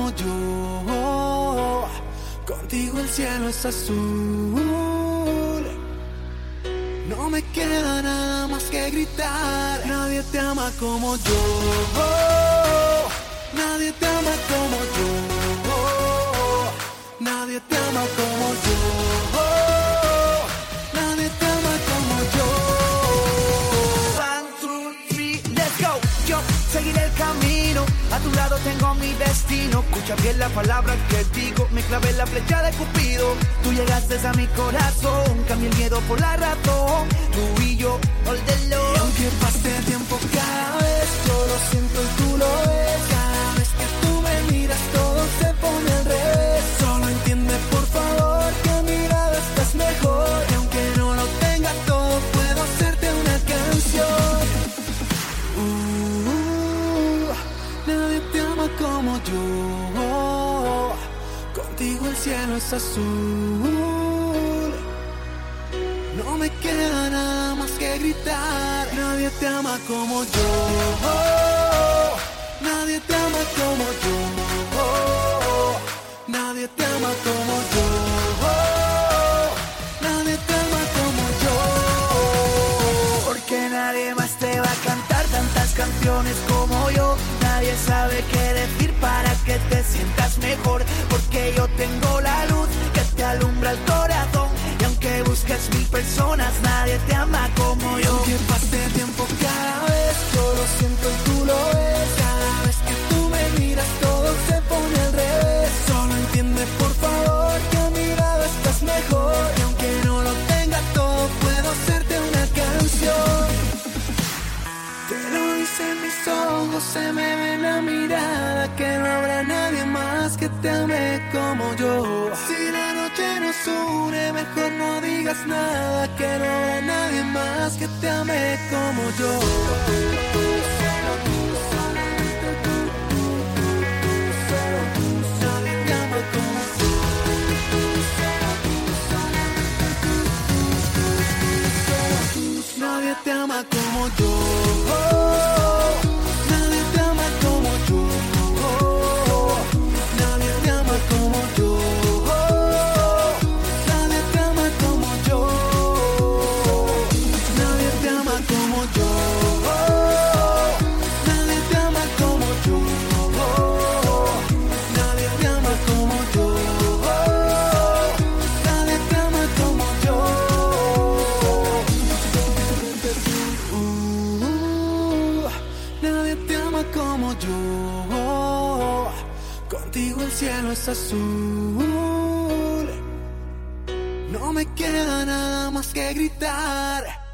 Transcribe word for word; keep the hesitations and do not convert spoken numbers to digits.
como yo. Contigo el cielo es azul. No me queda nada más que gritar. Nadie te ama como yo. Nadie te ama como yo. Nadie te ama como yo. Nadie te ama como yo. One, two, three, let's go. Yo seguiré el camino. A tu lado tengo mi destino. Escucha bien la palabra que digo. Me clavé la flecha de Cupido. Tú llegaste a mi corazón. Cambié el miedo por la razón. Tú y yo, all the love. Y aunque pase el tiempo cada vez, yo lo siento y tú lo ves. Cada vez que tú me miras todo se pone al revés. Solo entiende por favor que a mi lado estás mejor. Y aunque no lo tenga todo, puedo hacerte una canción. uh, Nadie te ama como yo. Contigo el cielo es azul. No me queda nada más que gritar. Nadie te ama como yo. Nadie te ama como yo. Nadie te ama como yo. Nadie te ama como yo. Porque nadie más te va a cantar tantas canciones como yo. Nadie sabe qué decir para que te sientas mejor. Porque yo tengo la luz que te alumbra el corazón. Y aunque busques mil personas, nadie te ama como Y yo. aunque pase el tiempo cada vez, yo lo siento y tú lo ves. Cada vez que tú me miras todo se pone al revés. Solo entiende por favor que a mi lado estás mejor. Y aunque no lo tenga todo, puedo hacerte una canción. Te lo dicen mis ojos, se me ve la mirada, que no habrá nadie más que te ame como yo. Si la noche nos une, mejor no digas nada, que no habrá nadie más que te ame como yo. Nadie te ama como yo. Nadie te ama como yo. Nadie te ama como yo. Nadie te ama como yo. Nadie te ama como yo. Nadie te ama como yo. Nadie te ama como yo. Nadie te ama como yo. Nadie te ama como yo. Uh, nadie te ama como yo. Contigo el cielo es azul. No me queda nada más que gritar.